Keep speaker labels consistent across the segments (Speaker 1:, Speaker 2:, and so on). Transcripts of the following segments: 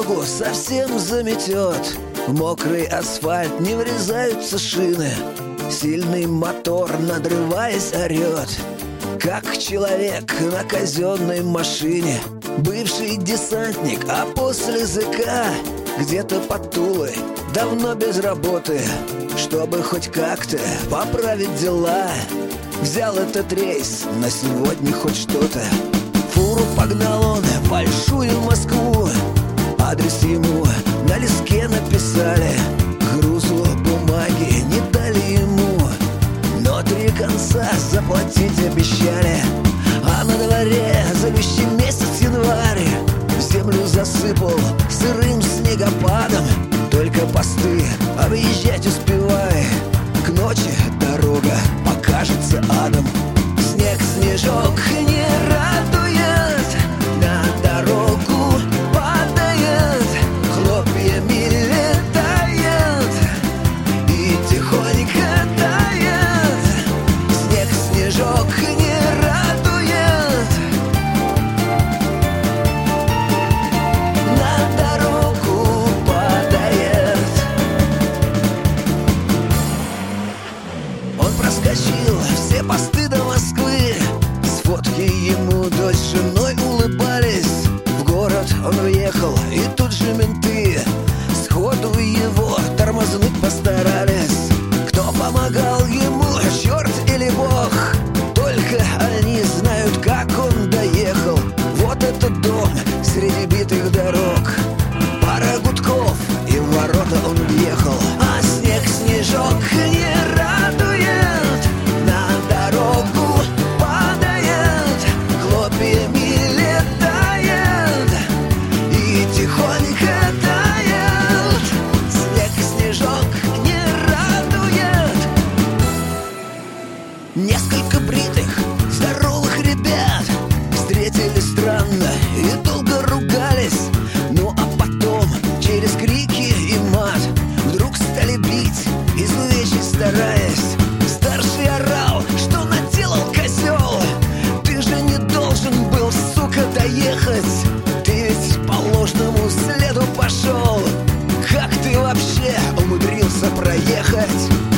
Speaker 1: дорогу совсем заметет. В мокрый асфальт не врезаются шины. Сильный мотор, надрываясь, орет, как человек на казенной машине. Бывший десантник, а после ЗК где-то под Тулой, давно без работы. Чтобы хоть как-то поправить дела, взял этот рейс, на сегодня хоть что-то. Фуру погнал он в большую Москву. Адрес ему на листке написали. Грузу бумаги не дали ему, но 3 конца заплатить обещали. А на дворе зовущий месяц январь. Землю засыпал сырым снегопадом. Только посты объезжать успевай. К ночи дорога покажется адом. Снег, снежок не радует, на дорогу падает, хлопьями летает и тихонько тает. Снег, снежок не радует, на дорогу падает. Он проскочил все посты до Москвы. С фотки ему дочь с женой улыбались. В город он въехал, и тут же менты сходу его тормознуть постарались. Кто помогал ему, черт или бог, только они знают, как он доехал. Вот этот дом среди битых дорог. Пара гудков, и в ворота он въехал. А снег, снежок не радует, на дорогу падает, хлопьями летает и тихонько тает. Снег, снежок не радует. Несколько бритых, здоровых ребят встретились странно и долго ругались. Ну а потом через крики и мат вдруг стали бить, изувечить стараясь. Старший орал, что наделал козел. Ты же не должен был, сука, доехать. Ты ведь по ложному следу пошел. Как ты вообще умудрился проехать?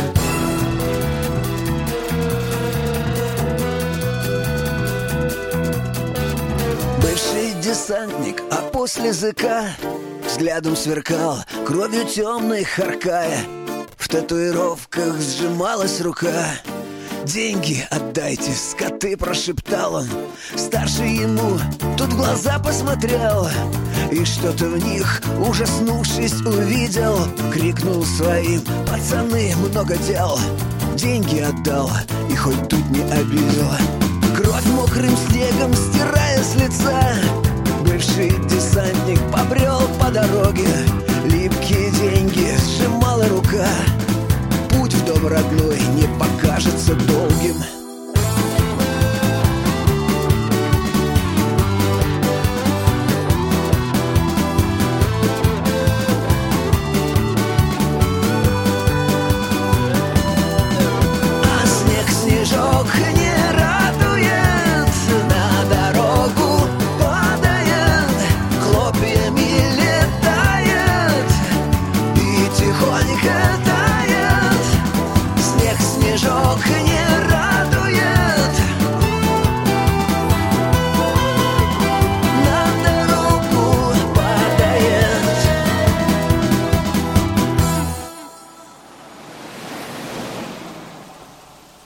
Speaker 1: Бывший десантник, а после ЗК взглядом сверкал, кровью темной харкая. В татуировках сжималась рука. «Деньги отдайте, скоты!» — прошептал он. Старший ему тут в глаза посмотрел и что-то в них, ужаснувшись, увидел. Крикнул своим: «Пацаны, много дел!» Деньги отдал и хоть тут не обидел. Кровь мокрым снегом стирая с лица, бывший десантник побрел по дороге. Липкие деньги сжимала рука. Путь в дом родной не покажется долгим. А снег, снежок не радует, на дорогу падает, хлопьями летает и тихонько